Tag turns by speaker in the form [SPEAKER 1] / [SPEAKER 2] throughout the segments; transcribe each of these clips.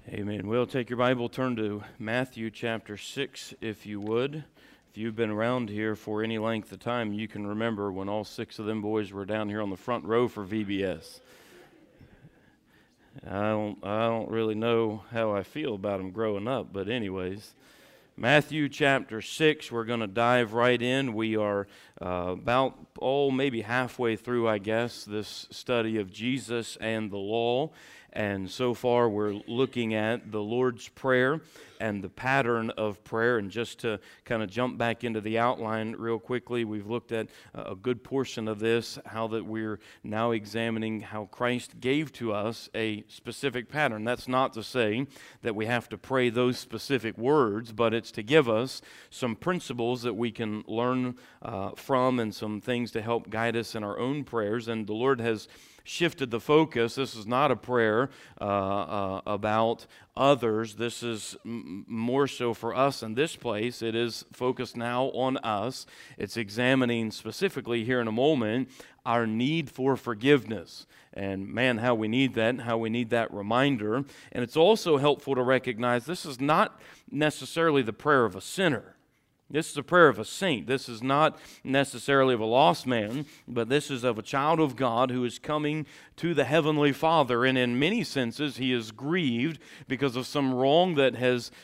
[SPEAKER 1] Amen. Well, take your Bible, turn to Matthew chapter 6, if you would. If you've been around here for any length of time, you can remember when all six of them boys were down here on the front row for VBS. I don't really know how I feel about them growing up, but anyways, Matthew chapter 6, we're going to dive right in. We are maybe halfway through, I guess, this study of Jesus and the law. And so far, we're looking at the Lord's Prayer and the pattern of prayer. And just to kind of jump back into the outline real quickly, we've looked at a good portion of this, how that we're now examining how Christ gave to us a specific pattern. That's not to say that we have to pray those specific words, but it's to give us some principles that we can learn from and some things to help guide us in our own prayers. And the Lord has shifted the focus. This is not a prayer about others. This is more so for us in this place. It is focused now on us. It's examining specifically here in a moment our need for forgiveness. And man, how we need that, how we need that reminder. And it's also helpful to recognize this is not necessarily the prayer of a sinner. This is a prayer of a saint. This is not necessarily of a lost man, but this is of a child of God who is coming to the Heavenly Father. And in many senses, he is grieved because of some wrong that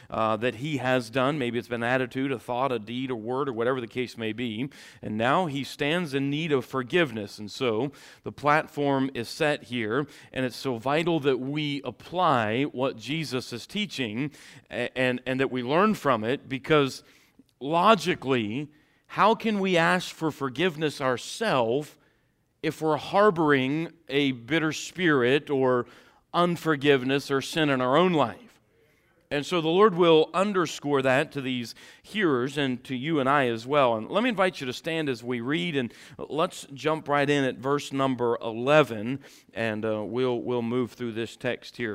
[SPEAKER 1] he has done. Maybe it's been an attitude, a thought, a deed, a word, or whatever the case may be. And now he stands in need of forgiveness. And so the platform is set here, and it's so vital that we apply what Jesus is teaching and that we learn from it, because logically, how can we ask for forgiveness ourselves if we're harboring a bitter spirit or unforgiveness or sin in our own life? And so the Lord will underscore that to these hearers and to you and I as well. And let me invite you to stand as we read, and let's jump right in at verse number 11, and we'll move through this text here.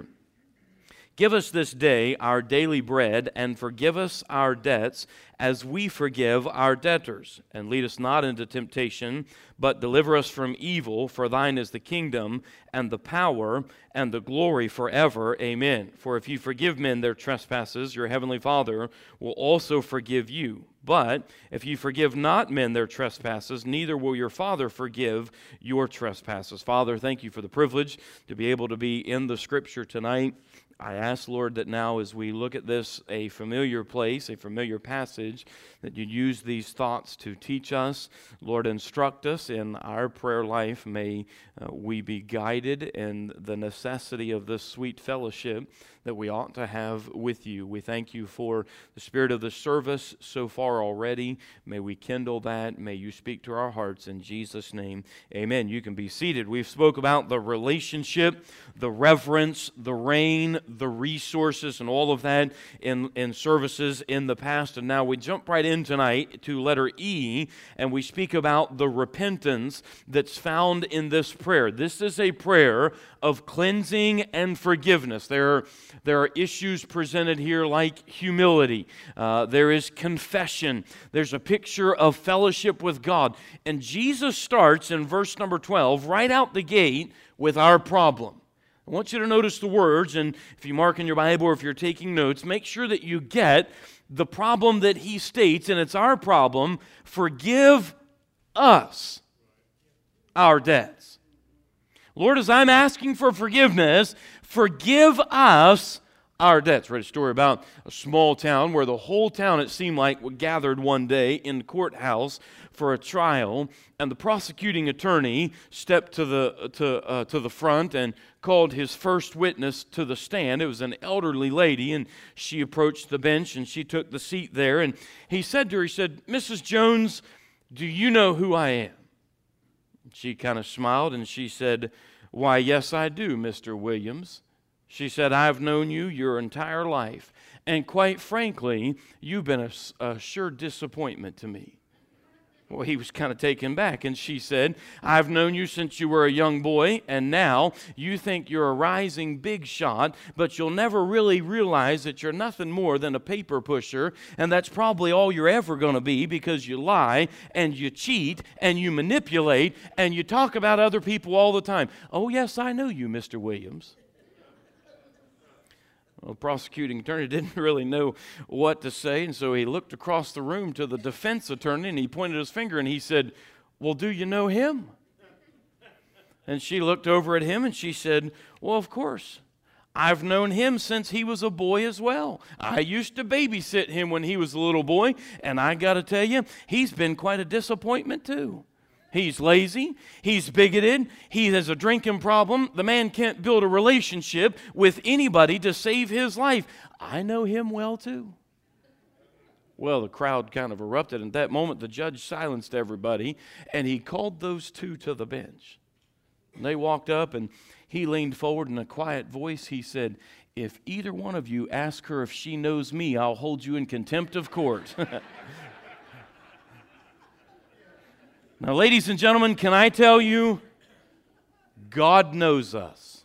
[SPEAKER 1] Give us this day our daily bread, and forgive us our debts as we forgive our debtors. And lead us not into temptation, but deliver us from evil. For thine is the kingdom, and the power, and the glory forever. Amen. For if you forgive men their trespasses, your heavenly Father will also forgive you. But if you forgive not men their trespasses, neither will your Father forgive your trespasses. Father, thank you for the privilege to be able to be in the Scripture tonight. I ask, Lord, that now as we look at this, a familiar place, a familiar passage, that you use these thoughts to teach us. Lord, instruct us in our prayer life. May we be guided in the necessity of this sweet fellowship that we ought to have with you. We thank you for the spirit of the service so far already. May we kindle that. May you speak to our hearts in Jesus' name. Amen. You can be seated. We've spoke about the relationship, the reverence, the reign, the resources, and all of that in services in the past. And now we jump right in tonight to letter E, and we speak about the repentance that's found in this prayer. This is a prayer of cleansing and forgiveness. There are issues presented here like humility. There is confession. There's a picture of fellowship with God. And Jesus starts in verse number 12 right out the gate with our problem. I want you to notice the words, and if you mark in your Bible or if you're taking notes, make sure that you get the problem that he states, and it's our problem: forgive us our debts. Lord, as I'm asking for forgiveness, forgive us our debts. I read a story about a small town where the whole town, it seemed like, gathered one day in the courthouse for a trial, and the prosecuting attorney stepped to the front and called his first witness to the stand. It was an elderly lady, and she approached the bench and she took the seat there. And he said to her, "Mrs. Jones, do you know who I am?" She kind of smiled and she said, "Why, yes, I do, Mr. Williams." She said, "I've known you your entire life, and quite frankly, you've been a sure disappointment to me." Well, he was kind of taken back, and she said, "I've known you since you were a young boy, and now you think you're a rising big shot, but you'll never really realize that you're nothing more than a paper pusher, and that's probably all you're ever going to be, because you lie, and you cheat, and you manipulate, and you talk about other people all the time." "Oh, yes, I know you, Mr. Williams." Well, the prosecuting attorney didn't really know what to say, and so he looked across the room to the defense attorney, and he pointed his finger, and he said, "Well, do you know him?" And she looked over at him, and she said, "Well, of course. I've known him since he was a boy as well. I used to babysit him when he was a little boy, and I got to tell you, he's been quite a disappointment too. He's lazy, he's bigoted, he has a drinking problem. The man can't build a relationship with anybody to save his life. I know him well too." Well, the crowd kind of erupted. At that moment, the judge silenced everybody, and he called those two to the bench. And they walked up, and he leaned forward in a quiet voice. He said, "If either one of you ask her if she knows me, I'll hold you in contempt of court." Now, ladies and gentlemen, can I tell you, God knows us.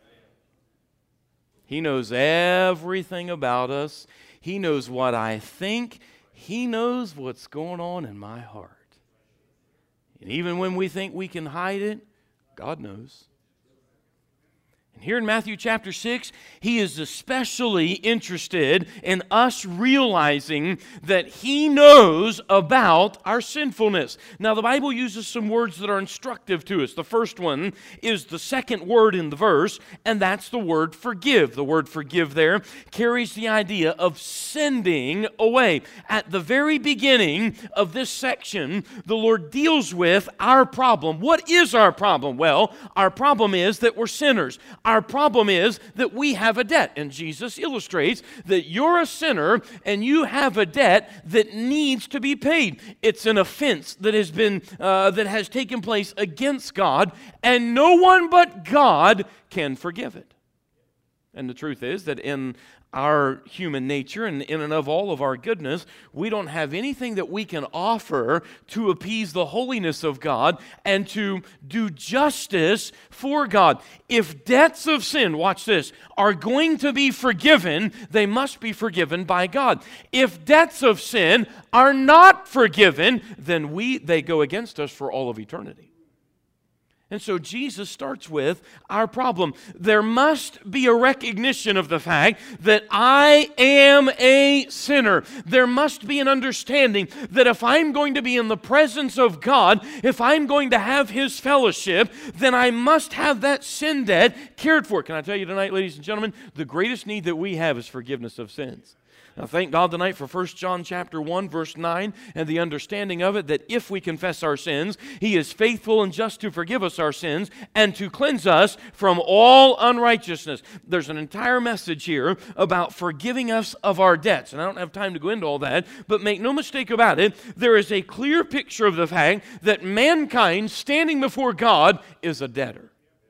[SPEAKER 1] He knows everything about us. He knows what I think. He knows what's going on in my heart. And even when we think we can hide it, God knows. And here in Matthew chapter 6, he is especially interested in us realizing that he knows about our sinfulness. Now, the Bible uses some words that are instructive to us. The first one is the second word in the verse, and that's the word forgive. The word forgive there carries the idea of sending away. At the very beginning of this section, the Lord deals with our problem. What is our problem? Well, our problem is that we're sinners. Our problem is that we have a debt, and Jesus illustrates that you're a sinner and you have a debt that needs to be paid. It's an offense that has taken place against God, and no one but God can forgive it. And the truth is that in our human nature and in and of all of our goodness, we don't have anything that we can offer to appease the holiness of God and to do justice for God. If debts of sin, watch this, are going to be forgiven, they must be forgiven by God. If debts of sin are not forgiven, then they go against us for all of eternity. And so Jesus starts with our problem. There must be a recognition of the fact that I am a sinner. There must be an understanding that if I'm going to be in the presence of God, if I'm going to have His fellowship, then I must have that sin debt cared for. Can I tell you tonight, ladies and gentlemen, the greatest need that we have is forgiveness of sins. Now, thank God tonight for 1 John chapter 1, verse 9, and the understanding of it that if we confess our sins, He is faithful and just to forgive us our sins and to cleanse us from all unrighteousness. There's an entire message here about forgiving us of our debts, and I don't have time to go into all that, but make no mistake about it, there is a clear picture of the fact that mankind standing before God is a debtor.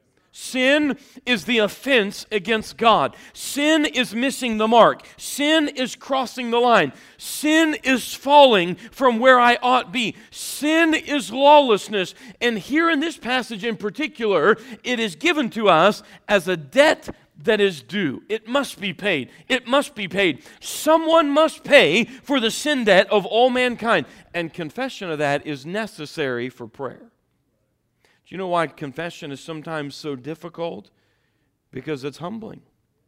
[SPEAKER 1] Sin is the offense against God. Sin is missing the mark. Sin is crossing the line. Sin is falling from where I ought be. Sin is lawlessness. And here in this passage in particular, it is given to us as a debt that is due. It must be paid. It must be paid. Someone must pay for the sin debt of all mankind. And confession of that is necessary for prayer. Do you know why confession is sometimes so difficult? Because it's humbling.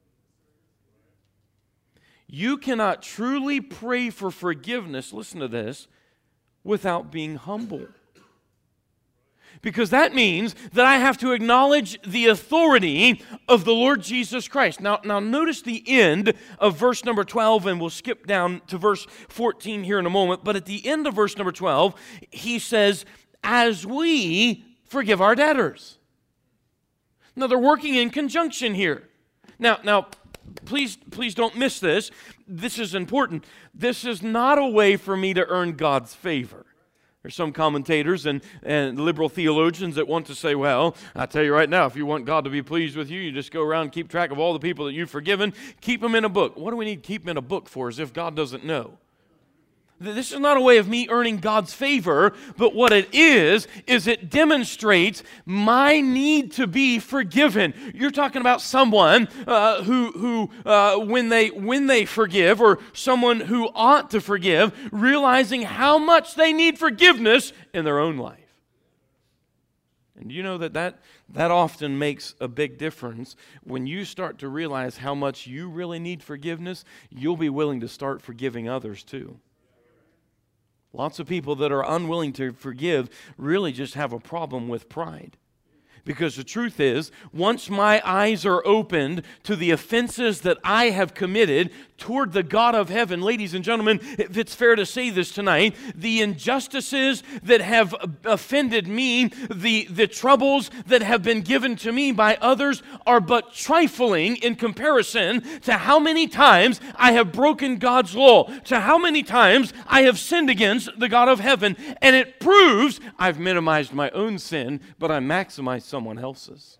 [SPEAKER 1] You cannot truly pray for forgiveness, listen to this, without being humble. Because that means that I have to acknowledge the authority of the Lord Jesus Christ. Now notice the end of verse number 12, and we'll skip down to verse 14 here in a moment. But at the end of verse number 12, he says, as we forgive our debtors. Now, they're working in conjunction here. Now, please don't miss this. This is important. This is not a way for me to earn God's favor. There's some commentators and liberal theologians that want to say, well, I tell you right now, if you want God to be pleased with you, you just go around and keep track of all the people that you've forgiven, keep them in a book. What do we need to keep them in a book for, as if God doesn't know? This is not a way of me earning God's favor, but what it is it demonstrates my need to be forgiven. You're talking about someone who when they forgive, or someone who ought to forgive, realizing how much they need forgiveness in their own life. And you know that often makes a big difference. When you start to realize how much you really need forgiveness, you'll be willing to start forgiving others too. Lots of people that are unwilling to forgive really just have a problem with pride. Because the truth is, once my eyes are opened to the offenses that I have committed toward the God of heaven, ladies and gentlemen, if it's fair to say this tonight, the injustices that have offended me, the troubles that have been given to me by others are but trifling in comparison to how many times I have broken God's law, to how many times I have sinned against the God of heaven. And it proves I've minimized my own sin, but I maximized someone else's.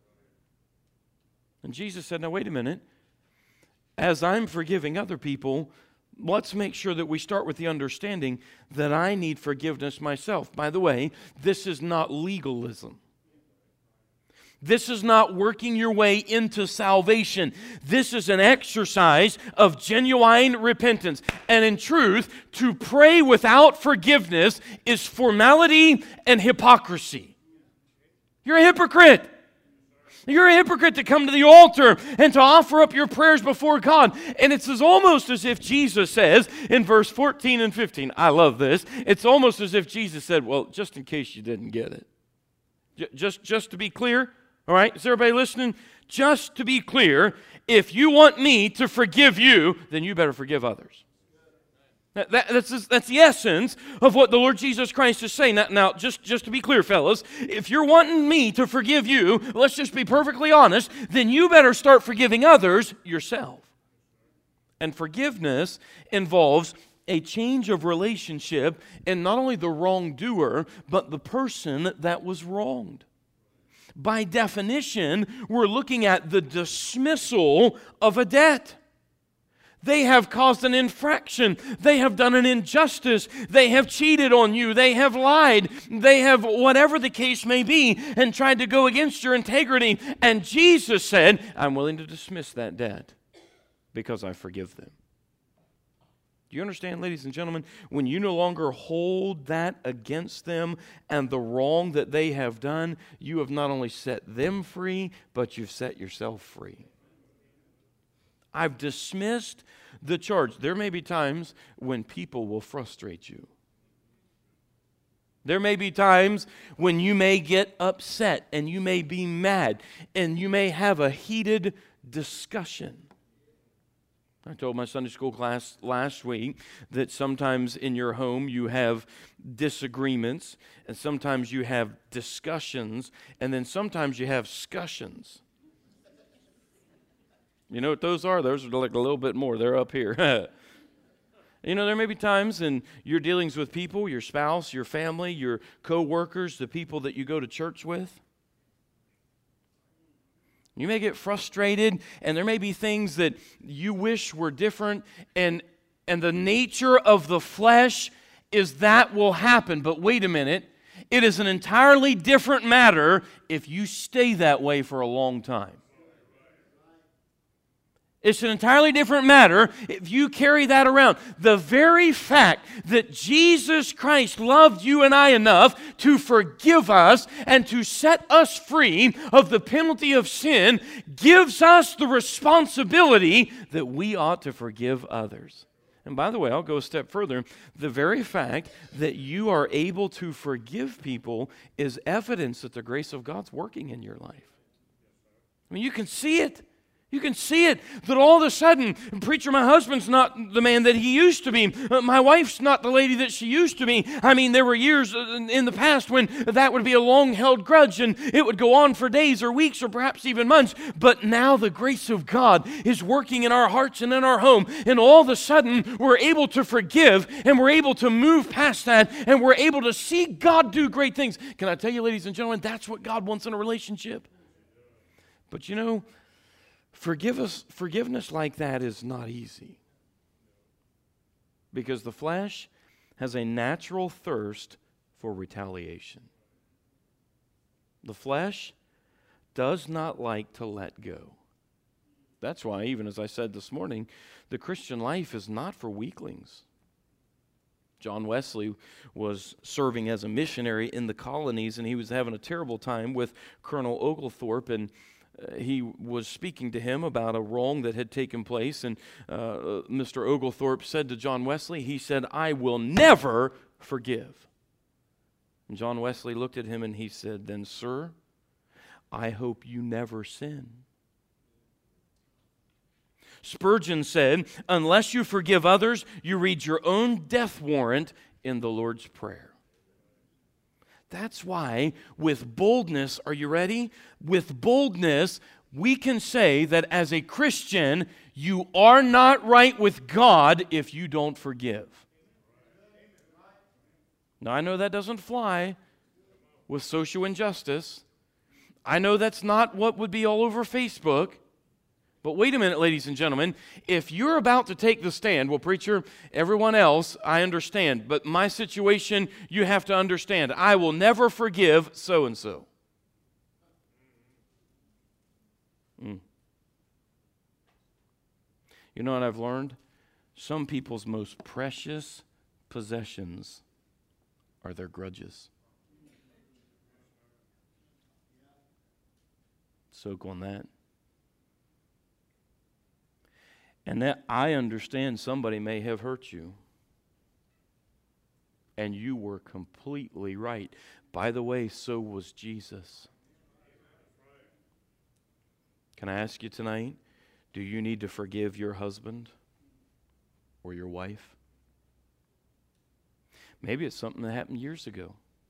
[SPEAKER 1] And Jesus said, now wait a minute. As I'm forgiving other people, let's make sure that we start with the understanding that I need forgiveness myself. By the way, this is not legalism. This is not working your way into salvation. This is an exercise of genuine repentance. And in truth, to pray without forgiveness is formality and hypocrisy. You're a hypocrite. You're a hypocrite to come to the altar and to offer up your prayers before God. And it's almost as if Jesus says in verse 14 and 15, I love this. It's almost as if Jesus said, well, just in case you didn't get it. Just to be clear, all right? Is everybody listening? Just to be clear, if you want me to forgive you, then you better forgive others. That's the essence of what the Lord Jesus Christ is saying. Now, just to be clear, fellas, if you're wanting me to forgive you, let's just be perfectly honest, then you better start forgiving others yourself. And forgiveness involves a change of relationship in not only the wrongdoer, but the person that was wronged. By definition, we're looking at the dismissal of a debt. They have caused an infraction. They have done an injustice. They have cheated on you. They have lied. They have whatever the case may be and tried to go against your integrity. And Jesus said, I'm willing to dismiss that debt because I forgive them. Do you understand, ladies and gentlemen? When you no longer hold that against them and the wrong that they have done, you have not only set them free, but you've set yourself free. I've dismissed the charge. There may be times when people will frustrate you. There may be times when you may get upset and you may be mad and you may have a heated discussion. I told my Sunday school class last week that sometimes in your home you have disagreements and sometimes you have discussions and then sometimes you have scussions. You know what those are? Those are like a little bit more. They're up here. You know, there may be times in your dealings with people, your spouse, your family, your co-workers, the people that you go to church with. You may get frustrated, and there may be things that you wish were different, and the nature of the flesh is that will happen. But wait a minute. It is an entirely different matter if you stay that way for a long time. It's an entirely different matter if you carry that around. The very fact that Jesus Christ loved you and I enough to forgive us and to set us free of the penalty of sin gives us the responsibility that we ought to forgive others. And by the way, I'll go a step further. The very fact that you are able to forgive people is evidence that the grace of God's working in your life. I mean, you can see it. You can see it, that all of a sudden, preacher, my husband's not the man that he used to be. My wife's not the lady that she used to be. I mean, there were years in the past when that would be a long-held grudge, and it would go on for days or weeks or perhaps even months. But now the grace of God is working in our hearts and in our home, and all of a sudden, we're able to forgive, and we're able to move past that, and we're able to see God do great things. Can I tell you, ladies and gentlemen, that's what God wants in a relationship. But you know, forgiveness like that is not easy because the flesh has a natural thirst for retaliation. The flesh does not like to let go. That's why, even as I said this morning, the Christian life is not for weaklings. John Wesley was serving as a missionary in the colonies, and he was having a terrible time with Colonel Oglethorpe, and he was speaking to him about a wrong that had taken place, and Mr. Oglethorpe said to John Wesley, he said, "I will never forgive." And John Wesley looked at him and he said, "Then, sir, I hope you never sin." Spurgeon said, "Unless you forgive others, you read your own death warrant in the Lord's Prayer." That's why, with boldness, are you ready? With boldness, we can say that as a Christian, you are not right with God if you don't forgive. Now, I know that doesn't fly with social injustice. I know that's not what would be all over Facebook. But wait a minute, ladies and gentlemen. If you're about to take the stand, well, preacher, everyone else, I understand. But my situation, you have to understand. I will never forgive so-and-so. You know what I've learned? Some people's most precious possessions are their grudges. Soak on that. And that I understand somebody may have hurt you. And you were completely right. By the way, so was Jesus. Can I ask you tonight, do you need to forgive your husband or your wife? Maybe it's something that happened years ago.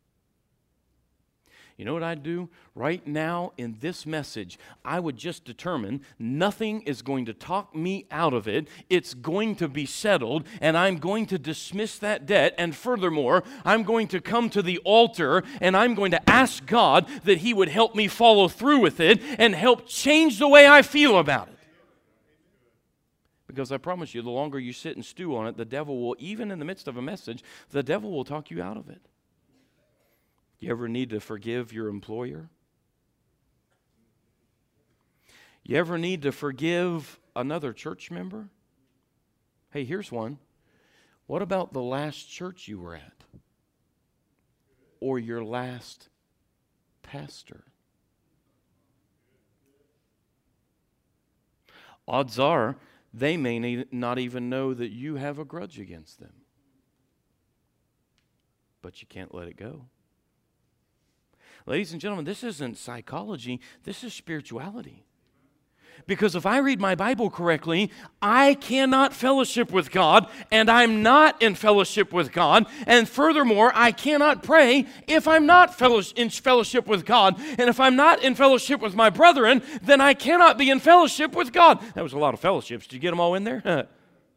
[SPEAKER 1] You know what I'd do? Right now in this message, I would just determine nothing is going to talk me out of it. It's going to be settled, and I'm going to dismiss that debt. And furthermore, I'm going to come to the altar, and I'm going to ask God that He would help me follow through with it and help change the way I feel about it. Because I promise you, the longer you sit and stew on it, the devil will, even in the midst of a message, the devil will talk you out of it. You ever need to forgive your employer? You ever need to forgive another church member? Hey, here's one. What about the last church you were at? Or your last pastor? Odds are they may not even know that you have a grudge against them. But you can't let it go. Ladies and gentlemen, this isn't psychology, this is spirituality. Because if I read my Bible correctly, I cannot fellowship with God, and I'm not in fellowship with God. And furthermore, I cannot pray if I'm not in fellowship with God. And if I'm not in fellowship with my brethren, then I cannot be in fellowship with God. That was a lot of fellowships. Did you get them all in there?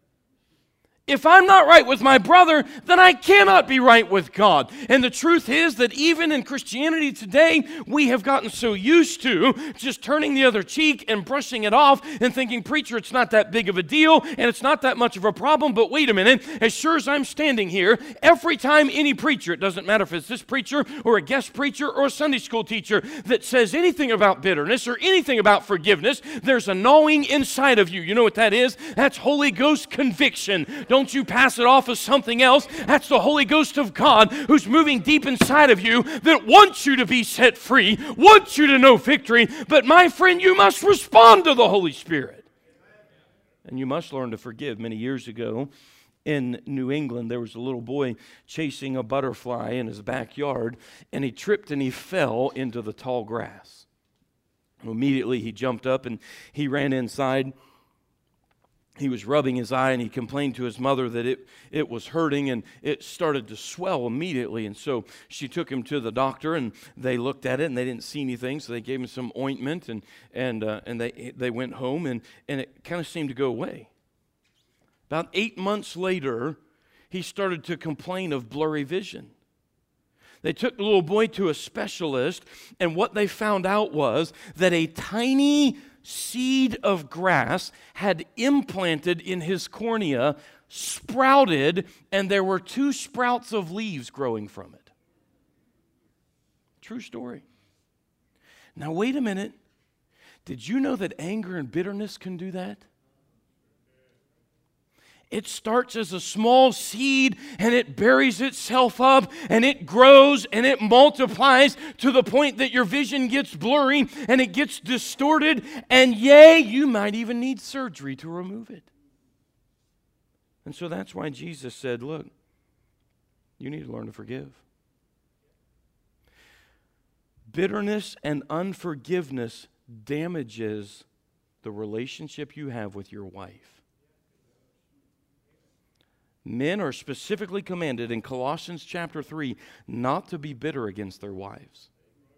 [SPEAKER 1] If I'm not right with my brother, then I cannot be right with God. And the truth is that even in Christianity today, we have gotten so used to just turning the other cheek and brushing it off and thinking, preacher, it's not that big of a deal and it's not that much of a problem. But wait a minute, as sure as I'm standing here, every time any preacher, it doesn't matter if it's this preacher or a guest preacher or a Sunday school teacher that says anything about bitterness or anything about forgiveness, there's a gnawing inside of you. You know what that is? That's Holy Ghost conviction. Don't you pass it off as something else. That's the Holy Ghost of God who's moving deep inside of you that wants you to be set free, wants you to know victory. But my friend, you must respond to the Holy Spirit. And you must learn to forgive. Many years ago in New England, there was a little boy chasing a butterfly in his backyard, and he tripped and he fell into the tall grass. Immediately he jumped up and he ran inside. He was rubbing his eye, and he complained to his mother that it was hurting, and it started to swell immediately. And so she took him to the doctor, and they looked at it, and they didn't see anything, so they gave him some ointment, and they went home, and it kind of seemed to go away. About 8 months later, he started to complain of blurry vision. They took the little boy to a specialist, and what they found out was that a tiny seed of grass had implanted in his cornea, sprouted, and there were 2 sprouts of leaves growing from it. True story. Now, wait a minute. Did you know that anger and bitterness can do that? It starts as a small seed and it buries itself up and it grows and it multiplies to the point that your vision gets blurry and it gets distorted, and yea, you might even need surgery to remove it. And so that's why Jesus said, look, you need to learn to forgive. Bitterness and unforgiveness damages the relationship you have with your wife. Men are specifically commanded in Colossians chapter 3 not to be bitter against their wives.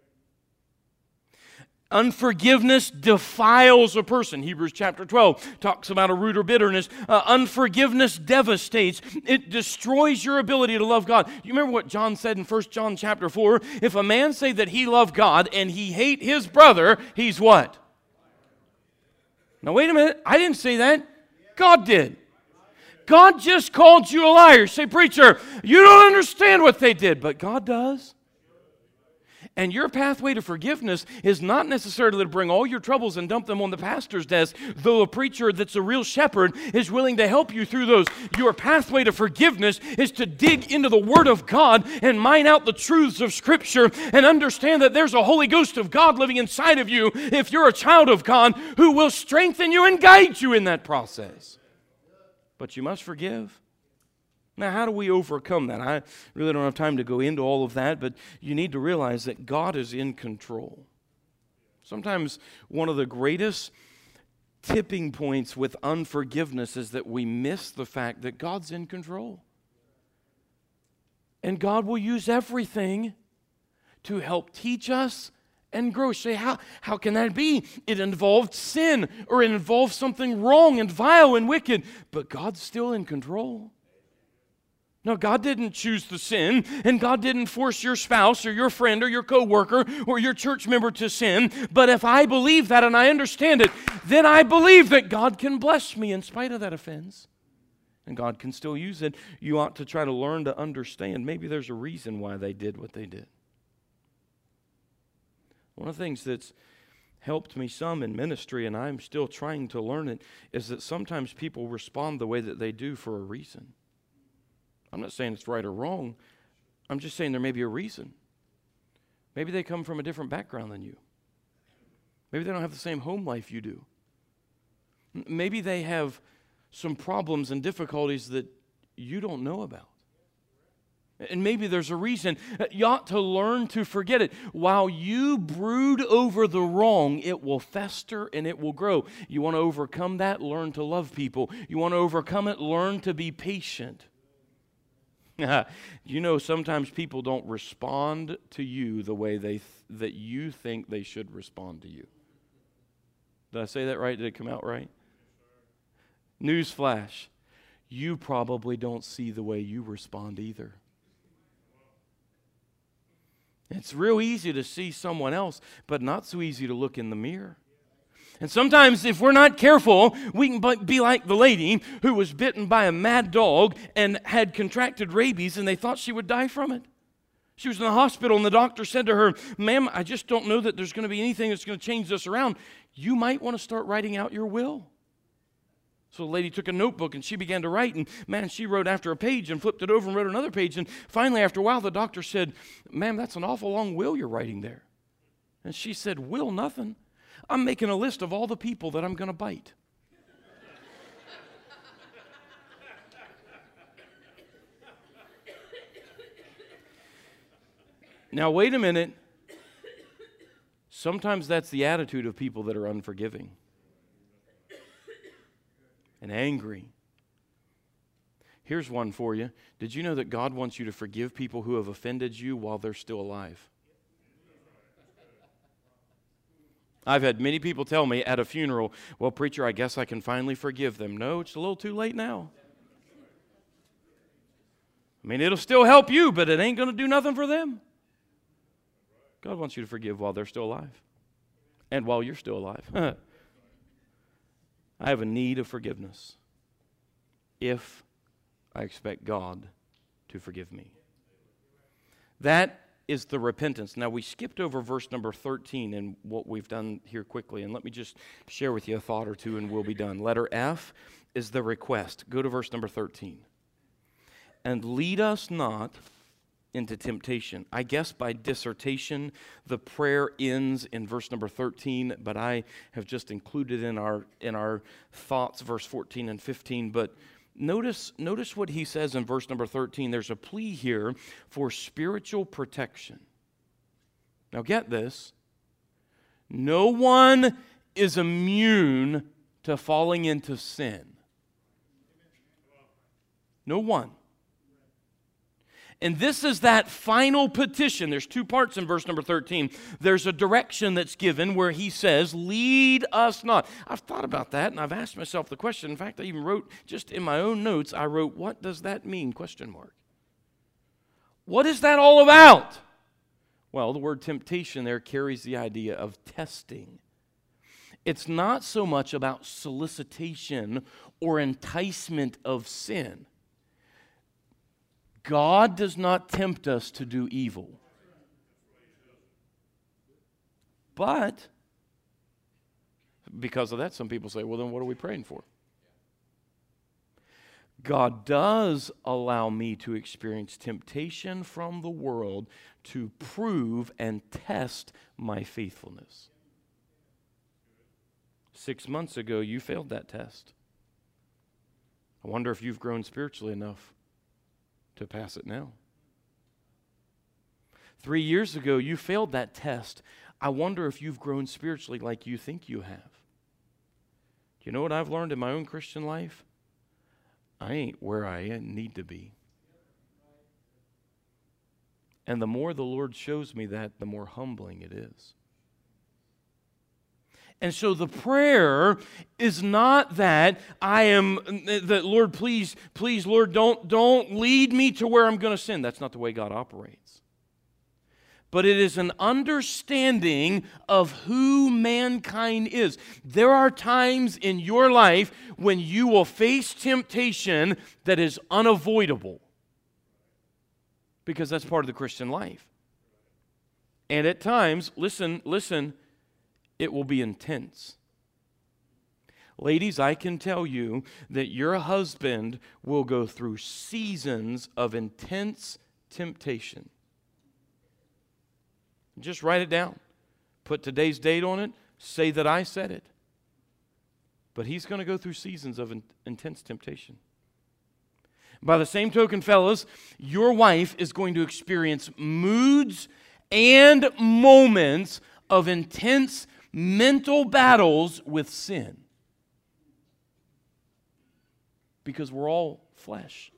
[SPEAKER 1] Unforgiveness defiles a person. Hebrews chapter 12 talks about a root or bitterness. Unforgiveness devastates. It destroys your ability to love God. You remember what John said in 1 John chapter 4? If a man say that he loved God and he hate his brother, he's what? Now wait a minute. I didn't say that. God did. God just called you a liar. Say, preacher, you don't understand what they did, but God does. And your pathway to forgiveness is not necessarily to bring all your troubles and dump them on the pastor's desk, though a preacher that's a real shepherd is willing to help you through those. Your pathway to forgiveness is to dig into the Word of God and mine out the truths of Scripture and understand that there's a Holy Ghost of God living inside of you, if you're a child of God, who will strengthen you and guide you in that process. But you must forgive. Now, how do we overcome that? I really don't have time to go into all of that, but you need to realize that God is in control. Sometimes one of the greatest tipping points with unforgiveness is that we miss the fact that God's in control. And God will use everything to help teach us and grow. Say, how can that be? It involved sin, or it involved something wrong and vile and wicked, but God's still in control. No, God didn't choose the sin, and God didn't force your spouse or your friend or your coworker or your church member to sin. But if I believe that and I understand it, then I believe that God can bless me in spite of that offense. And God can still use it. You ought to try to learn to understand. Maybe there's a reason why they did what they did. One of the things that's helped me some in ministry, and I'm still trying to learn it, is that sometimes people respond the way that they do for a reason. I'm not saying it's right or wrong. I'm just saying there may be a reason. Maybe they come from a different background than you. Maybe they don't have the same home life you do. Maybe they have some problems and difficulties that you don't know about. And maybe there's a reason. You ought to learn to forget it. While you brood over the wrong, it will fester and it will grow. You want to overcome that? Learn to love people. You want to overcome it? Learn to be patient. You know, sometimes people don't respond to you the way that you think they should respond to you. Did I say that right? Did it come out right? Newsflash. You probably don't see the way you respond either. It's real easy to see someone else, but not so easy to look in the mirror. And sometimes, if we're not careful, we can be like the lady who was bitten by a mad dog and had contracted rabies, and they thought she would die from it. She was in the hospital, and the doctor said to her, "Ma'am, I just don't know that there's going to be anything that's going to change this around. You might want to start writing out your will." So the lady took a notebook and she began to write, and man, she wrote after a page and flipped it over and wrote another page. And finally, after a while, the doctor said, "Ma'am, that's an awful long will you're writing there." And she said, "Will nothing. I'm making a list of all the people that I'm going to bite." Now, wait a minute. Sometimes that's the attitude of people that are unforgiving and angry. Here's one for you. Did you know that God wants you to forgive people who have offended you while they're still alive? I've had many people tell me at a funeral, "Well, preacher, I guess I can finally forgive them." No, it's a little too late now. I mean, it'll still help you, but it ain't going to do nothing for them. God wants you to forgive while they're still alive and while you're still alive. I have a need of forgiveness if I expect God to forgive me. That is the repentance. Now, we skipped over verse number 13 in what we've done here quickly, and let me just share with you a thought or two and we'll be done. Letter F is the request. Go to verse number 13. And lead us not into temptation. I guess by dissertation, the prayer ends in verse number 13, but I have just included in our thoughts verse 14 and 15. But notice what he says in verse number 13. There's a plea here for spiritual protection. Now get this. No one is immune to falling into sin. No one. And this is that final petition. There's two parts in verse number 13. There's a direction that's given where he says, lead us not. I've thought about that, and I've asked myself the question. In fact, I even wrote, just in my own notes, I wrote, what does that mean? Question mark. What is that all about? Well, the word temptation there carries the idea of testing. It's not so much about solicitation or enticement of sin. God does not tempt us to do evil. But, because of that, some people say, well, then what are we praying for? God does allow me to experience temptation from the world to prove and test my faithfulness. 6 months ago, you failed that test. I wonder if you've grown spiritually enough to pass it now. 3 years ago, you failed that test. I wonder if you've grown spiritually like you think you have. Do you know what I've learned in my own Christian life? I ain't where I need to be. And the more the Lord shows me that, the more humbling it is. And so the prayer is not that Lord, please, Lord, don't lead me to where I'm going to sin. That's not the way God operates. But it is an understanding of who mankind is. There are times in your life when you will face temptation that is unavoidable. Because that's part of the Christian life. And at times, listen, it will be intense. Ladies, I can tell you that your husband will go through seasons of intense temptation. Just write it down. Put today's date on it. Say that I said it. But he's going to go through seasons of intense temptation. By the same token, fellas, your wife is going to experience moods and moments of intense mental battles with sin. Because we're all flesh.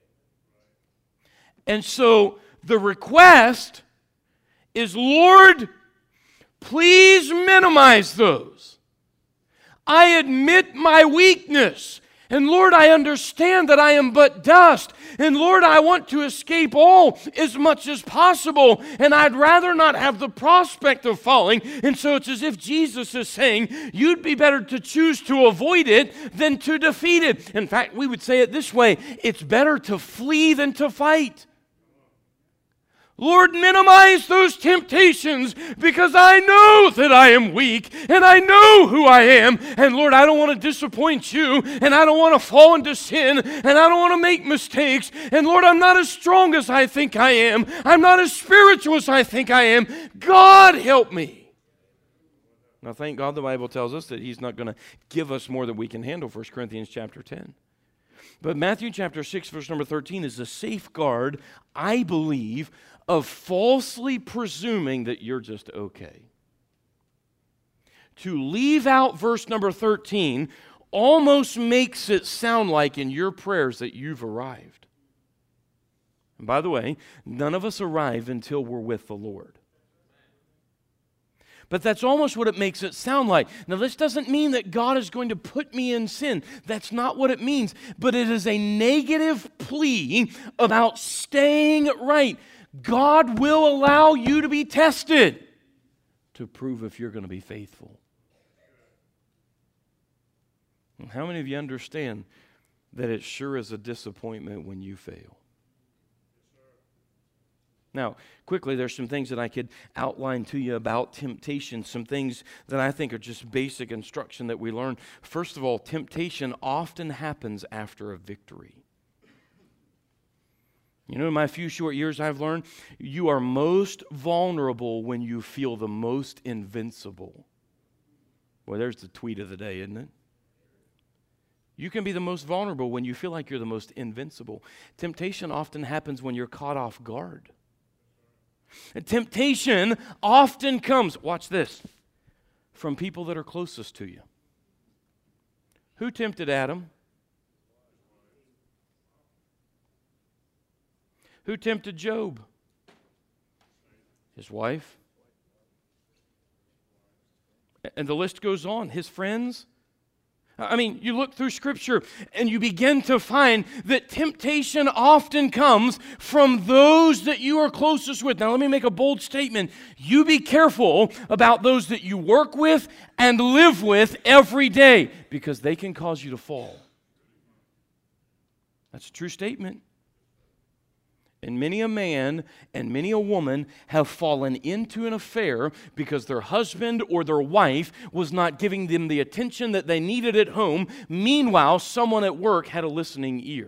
[SPEAKER 1] And so the request is, Lord, please minimize those. I admit my weakness. And Lord, I understand that I am but dust. And Lord, I want to escape all as much as possible. And I'd rather not have the prospect of falling. And so it's as if Jesus is saying, you'd be better to choose to avoid it than to defeat it. In fact, we would say it this way, it's better to flee than to fight. Lord, minimize those temptations because I know that I am weak and I know who I am. And Lord, I don't want to disappoint you and I don't want to fall into sin and I don't want to make mistakes. And Lord, I'm not as strong as I think I am. I'm not as spiritual as I think I am. God, help me. Now, thank God the Bible tells us that He's not going to give us more than we can handle, 1 Corinthians chapter 10. But Matthew chapter 6, verse number 13 is a safeguard, I believe, of falsely presuming that you're just okay. To leave out verse number 13 almost makes it sound like in your prayers that you've arrived. And by the way, none of us arrive until we're with the Lord. But that's almost what it makes it sound like. Now, this doesn't mean that God is going to put me in sin. That's not what it means. But it is a negative plea about staying right. God will allow you to be tested to prove if you're going to be faithful. And how many of you understand that it sure is a disappointment when you fail? Now, quickly, there's some things that I could outline to you about temptation, some things that I think are just basic instruction that we learn. First of all, temptation often happens after a victory. You know, in my few short years, I've learned you are most vulnerable when you feel the most invincible. Well, there's the tweet of the day, isn't it? You can be the most vulnerable when you feel like you're the most invincible. Temptation often happens when you're caught off guard. And temptation often comes, watch this, from people that are closest to you. Who tempted Adam? Who tempted Job? His wife. And the list goes on. His friends. I mean, you look through Scripture and you begin to find that temptation often comes from those that you are closest with. Now, let me make a bold statement. You be careful about those that you work with and live with every day, because they can cause you to fall. That's a true statement. And many a man and many a woman have fallen into an affair because their husband or their wife was not giving them the attention that they needed at home. Meanwhile, someone at work had a listening ear.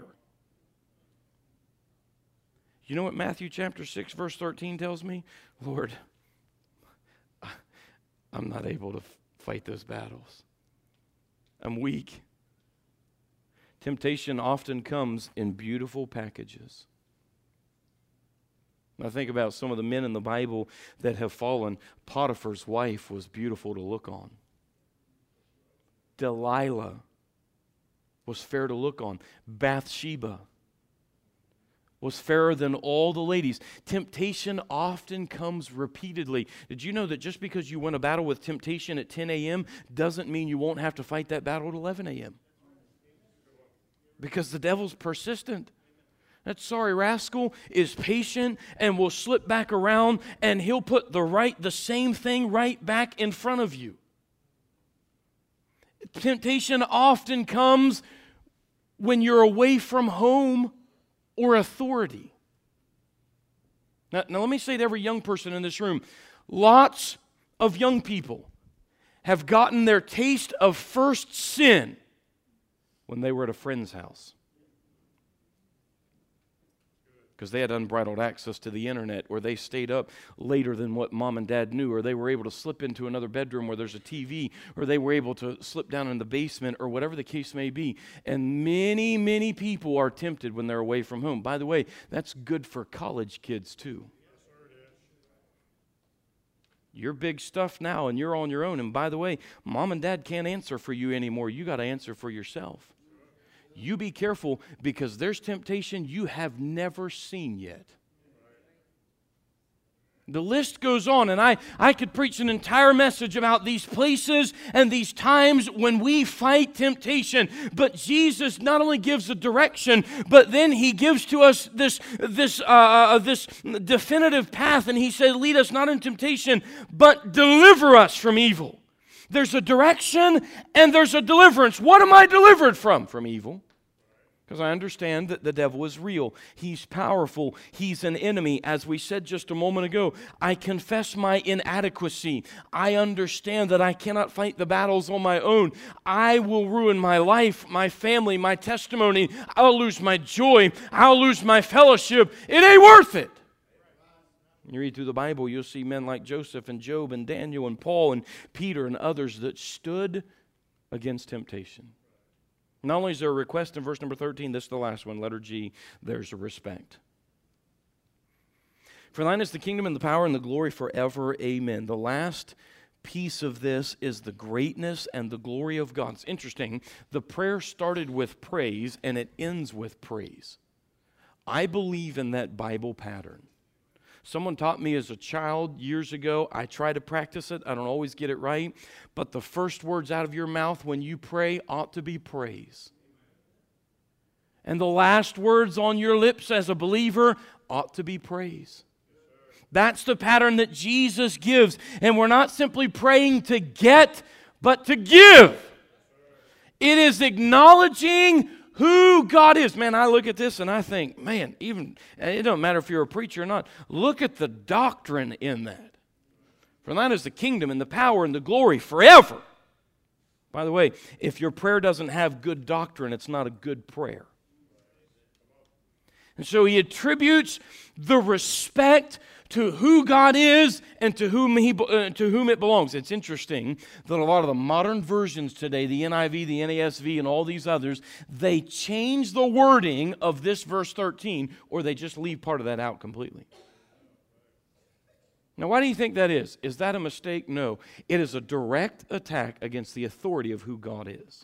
[SPEAKER 1] You know what Matthew chapter 6, verse 13 tells me? Lord, I'm not able to fight those battles. I'm weak. Temptation often comes in beautiful packages. I think about some of the men in the Bible that have fallen. Potiphar's wife was beautiful to look on. Delilah was fair to look on. Bathsheba was fairer than all the ladies. Temptation often comes repeatedly. Did you know that just because you win a battle with temptation at 10 a.m. doesn't mean you won't have to fight that battle at 11 a.m.? Because the devil's persistent. That sorry rascal is patient and will slip back around, and he'll put the same thing right back in front of you. Temptation often comes when you're away from home or authority. Now let me say to every young person in this room, lots of young people have gotten their taste of first sin when they were at a friend's house, because they had unbridled access to the internet, or they stayed up later than what mom and dad knew, or they were able to slip into another bedroom where there's a TV, or they were able to slip down in the basement, or whatever the case may be. And many, many people are tempted when they're away from home. By the way, that's good for college kids too. You're big stuff now, and you're on your own. And by the way, mom and dad can't answer for you anymore. You got to answer for yourself. You be careful, because there's temptation you have never seen yet. The list goes on, and I could preach an entire message about these places and these times when we fight temptation. But Jesus not only gives a direction, but then He gives to us this definitive path, and He said, lead us not in temptation, but deliver us from evil. There's a direction and there's a deliverance. What am I delivered from? From evil. Because I understand that the devil is real. He's powerful. He's an enemy. As we said just a moment ago, I confess my inadequacy. I understand that I cannot fight the battles on my own. I will ruin my life, my family, my testimony. I'll lose my joy. I'll lose my fellowship. It ain't worth it. You read through the Bible, you'll see men like Joseph and Job and Daniel and Paul and Peter and others that stood against temptation. Not only is there a request in verse number 13, this is the last one, letter G, there's a respect. For thine is the kingdom and the power and the glory forever. Amen. The last piece of this is the greatness and the glory of God. It's interesting. The prayer started with praise and it ends with praise. I believe in that Bible pattern. Someone taught me as a child years ago. I try to practice it. I don't always get it right. But the first words out of your mouth when you pray ought to be praise. And the last words on your lips as a believer ought to be praise. That's the pattern that Jesus gives. And we're not simply praying to get, but to give. It is acknowledging who God is. Man, I look at this and I think, man, even, it don't matter if you're a preacher or not, look at the doctrine in that. For thine is the kingdom and the power and the glory forever. By the way, if your prayer doesn't have good doctrine, it's not a good prayer. And so he attributes the respect to who God is and to whom it belongs. It's interesting that a lot of the modern versions today, the NIV, the NASV, and all these others, they change the wording of this verse 13, or they just leave part of that out completely. Now, why do you think that is? Is that a mistake? No. It is a direct attack against the authority of who God is.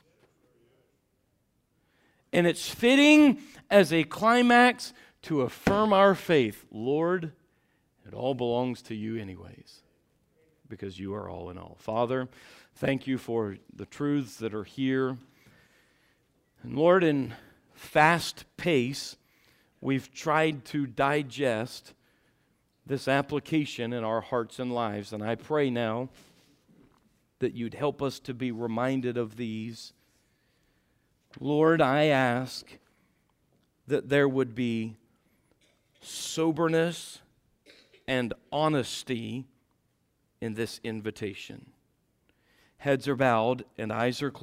[SPEAKER 1] And it's fitting as a climax to affirm our faith. Lord, it all belongs to you anyways, because you are all in all. Father, thank you for the truths that are here. And Lord, in fast pace, we've tried to digest this application in our hearts and lives. And I pray now that you'd help us to be reminded of these. Lord, I ask that there would be soberness and honesty in this invitation. Heads are bowed and eyes are closed.